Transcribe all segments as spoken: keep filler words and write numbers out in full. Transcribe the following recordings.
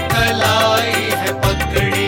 कलाई है पकड़ी।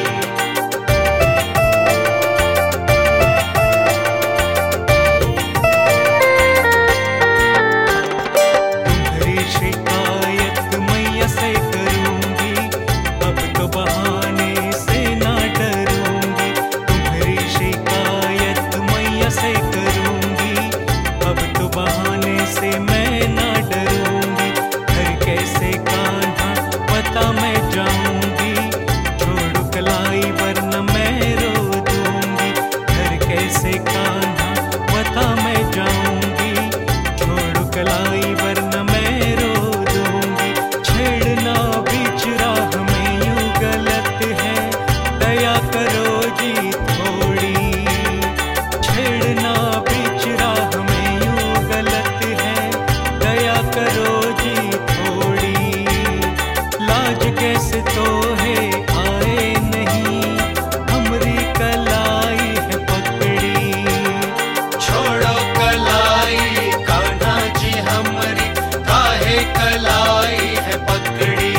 तुम्हारी शिकायत मैया से करूंगी, अब तो बहाने से ना डरूंगी। तुम्हारी शिकायत मैया से करूंगी, अब तो बहाने से मैं ना डरूंगी। घर कैसे कान्हा बता मैं जाऊंगी, छोड़ो कलाई वरना मैं रो दूंगी। घर कैसे कान्हा बता मैं जाऊंगी, छोड़ो कलाई वरना मैं रो दूंगी। छेड़ना बीच राह में यूं गलत है, दया करो जी थोड़ी। छेड़ना बीच राह में यूं गलत है, दया करो जी थोड़ी। लाज कैसे तो है आए नहीं, हमरी कलाई है पकड़ी। छोड़ो कलाई कान्हा जी हमरी, काहे कलाई है पकड़ी।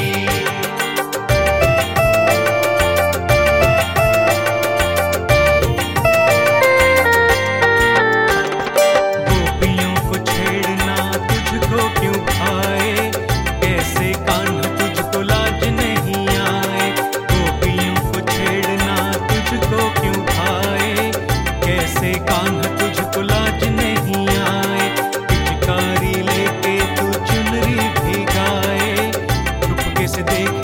गोपियों को छेड़ना तुझको क्यों भाए, कैसे कान्हा तुझको लाज नहीं आए। गोपियों को छेड़ना तुझको क्यों भाए, कैसे कान्हा तुझको लाज नहीं आए। पिचकारी लेके तू चुनरी भिगाए, चुपके से देख